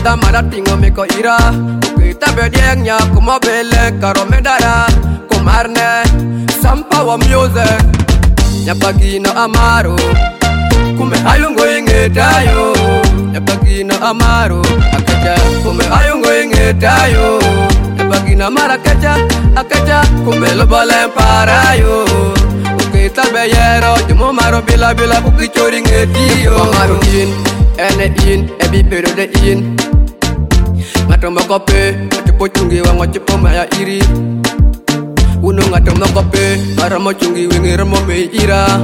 da mara tingo me ko ira kita bediengnya kuma bele karo medara kumarne sampa wa music nyapagino amaro kume ayungo ingetayo nyapagino amaro akaja kume ayungo ingetayo nyapagino mara akaja kume lobale parayo kita beyero jumo maro bila kukichori ngetiyo maro ene in ebi pero de in ngato makope tipo chungi wa ngochipo maya iri uno ngato makope para mo chungi wingi remo me ira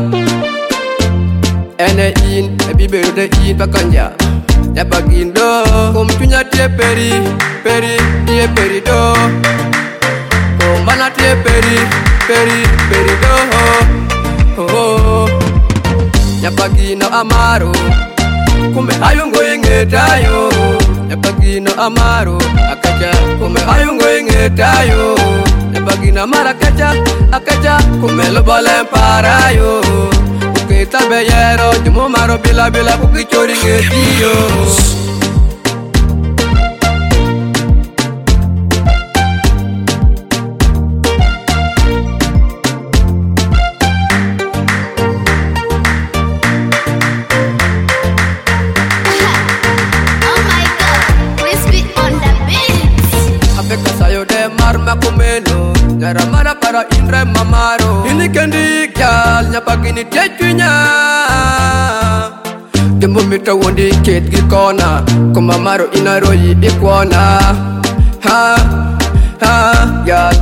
ene in ebi pero de in pakanja ya bagindo kom tunya tie peri do kom bana tie peri do oh ya bagino amaro kume ayungo ingetayo nyapagino amaro akaja kume ayungo ingetayo nyapagino amara akaja kume lobale parayo ukita beyero jumo maro bila kukichori ngetiyo kumeno Nara mara para indre mamaro Ini kendi kyal nyapagini techunya Dembo mita wondi ket gikona Kumamaro inaroyi ikwana Ha yal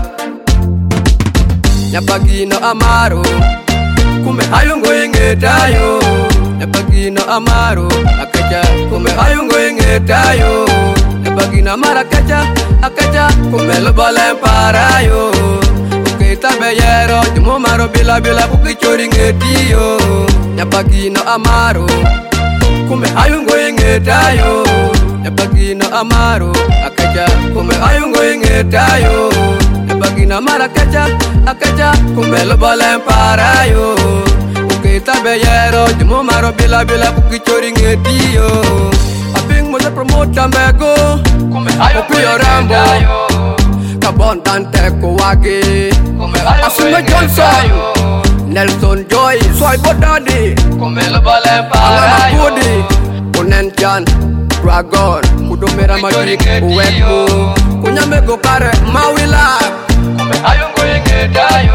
Nyapagino amaro Kume ayungo ingetayo Nyapagino amaro akaja Kume ayungo ingetayo Nyapagino amara akaja kumelo bale parayo ukita beyero jumo maro bila kukichori ngetiyo nyapagino amaro kume ayungo ingetayo nyapagino amaro akaja kume ayungo ingetayo nyapagino amara akaja kumelo bale parayo ukita beyero jumo maro bila kukichori ngetiyo aping mo sa promote mego Opio Rambo Kabon Tante Kowagi Asuma Johnson Nelson Joy Soy Bodadi Alama Kudi Unentian Dragon Kudomera Majik Uweku Kunyamego Kare Mawila Ayungo Yengedayo